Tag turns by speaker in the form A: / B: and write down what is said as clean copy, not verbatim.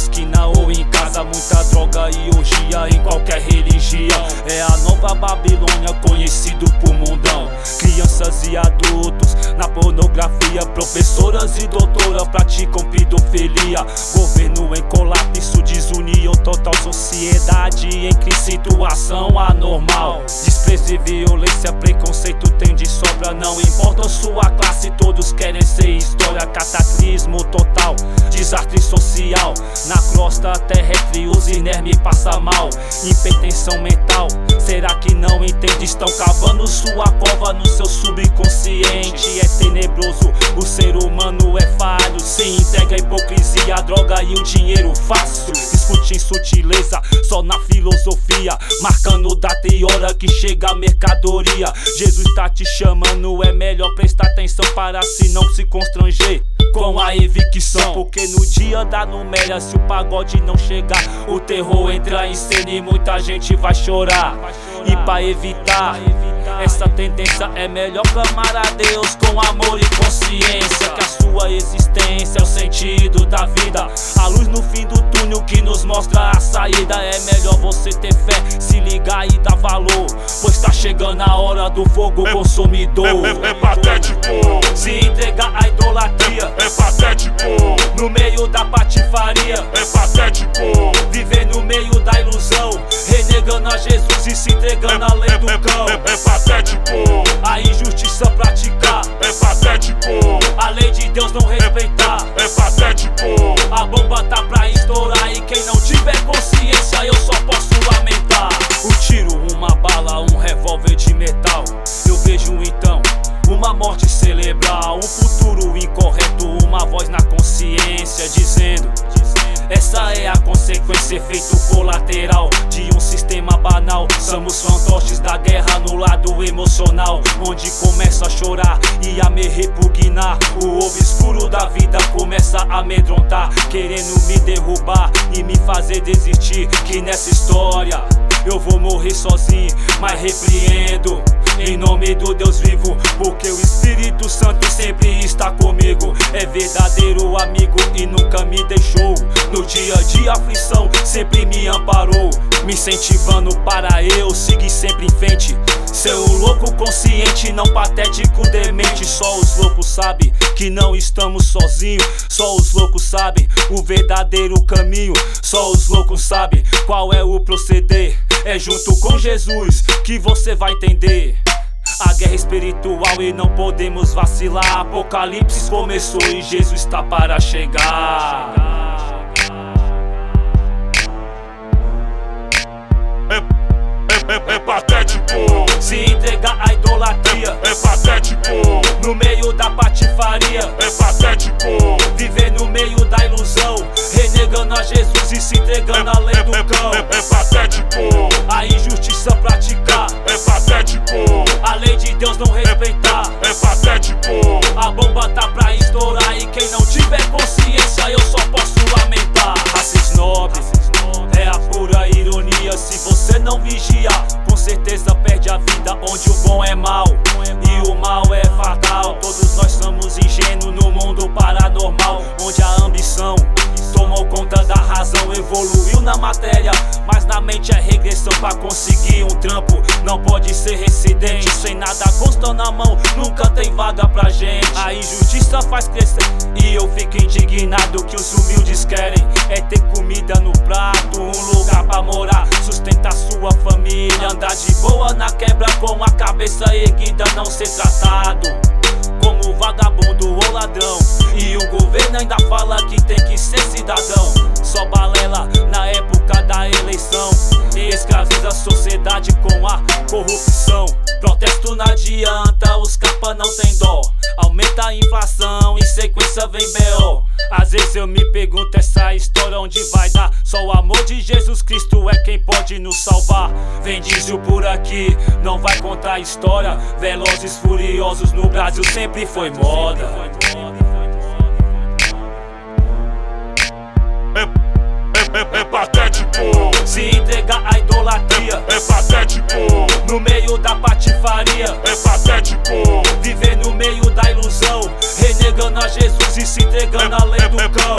A: esquina ou em casa, muita droga e orgia em qualquer religião. É a nova Babilônia, conhecido por mundão. Crianças e adultos na pornografia, professoras e doutoras praticam pedofilia. Governo em colapso, desunião total, sociedade em crise, situação anormal. Desprezo e violência, preconceito tem de sobra. Não importa sua classe, todos querem ser história. Cataclismo total, desastre social. Na crosta terrestre os inermes passam mal. Hipertensão mental, será que não entende? Estão cavando sua cova no seu subconsciente. É tenebroso, o ser humano é falho. Se entrega a hipocrisia, a droga e o dinheiro fácil. Discute em sutileza, só na filosofia, marcando data e hora que chega a mercadoria. Jesus tá te chamando, é melhor prestar atenção para se não se constranger com a evicção. Porque no dia da numéria, se o pagode não chegar, o terror entra em cena e muita gente vai chorar. E pra evitar essa tendência, é melhor clamar a Deus com amor e consciência, que a sua existência é o sentido da vida, a luz no fim do túnel que nos mostra a saída. É melhor você ter fé, se ligar e dar valor, pois tá chegando a hora do fogo consumidor.
B: É patético
A: se entregar à idolatria,
B: é patético
A: no meio da patifaria,
B: é patético
A: viver no meio da ilusão, renegando a Jesus e se entregando à lei do cão.
B: É patético
A: a injustiça praticar,
B: é patético
A: a lei de Deus não respeitar.
B: é patético
A: A bomba tá pra estourar e quem não tiver consciência eu só posso lamentar. Um tiro, uma bala, um revólver de metal. Eu vejo então uma morte cerebral, um futuro incorreto, uma voz na consciência dizendo: essa é a consequência, efeito colateral de um sistema banal. Somos fantoches da guerra no lado emocional, onde começa a chorar e a me repugnar. O obscuro da vida começa a amedrontar, querendo me derrubar e me fazer desistir. Que nessa história eu vou morrer sozinho, mas repreendo em nome do Deus vivo, porque o Espírito Santo sempre está comigo. É verdadeiro amigo e nunca me deixou. No dia de aflição sempre me amparou, me incentivando para eu seguir sempre em frente. Ser um louco consciente, não patético demente. Só os loucos sabem que não estamos sozinhos. Só os loucos sabem o verdadeiro caminho. Só os loucos sabem qual é o proceder. É junto com Jesus que você vai entender a guerra espiritual e não podemos vacilar. Apocalipse começou e Jesus está para chegar.
B: É patético
A: se entregar à idolatria,
B: é patético
A: no meio da patifaria,
B: é patético
A: viver no meio da ilusão, renegando a Jesus e se entregando à lei do cão.
B: É patético
A: A injustiça praticar,
B: é patético
A: a lei de Deus não respeitar.
B: é patético
A: A bomba tá pra estourar e quem não tiver consciência eu só posso lamentar. Raça snob é a pura ironia. Se você não vigiar, com certeza perde a vida. Onde o bom é mal e o mal é fatal. Todos nós somos ingênuos no mundo paranormal, onde a ambição tomou conta da razão, evoluiu na matéria, mas na mente é regressão. Pra conseguir um trampo não pode ser residente, sem nada consta na mão, nunca tem vaga pra gente. A injustiça faz crescer e eu fico indignado. Que os humildes querem é ter comida no prato, um lugar pra morar, sustentar sua família, andar de boa na quebra com a cabeça erguida, não ser tratado como vagabundo ou ladrão. E o governo ainda fala que tem que ser cidadão. Só balela na época da eleição e escraviza a sociedade com a corrupção. Protesto não adianta, os capa não tem dó. Aumenta a inflação, em sequência vem B.O. Às vezes eu me pergunto, essa história onde vai dar? Só o amor de Jesus Cristo é quem pode nos salvar. Vem diesel por aqui, não vai contar a história. Velozes furiosos no Brasil sempre foi moda.
B: É patético
A: se entregar à idolatria,
B: é patético
A: no meio da patifaria,
B: é patético
A: viver no meio da ilusão, renegando a Jesus e se entregando à lei do cão.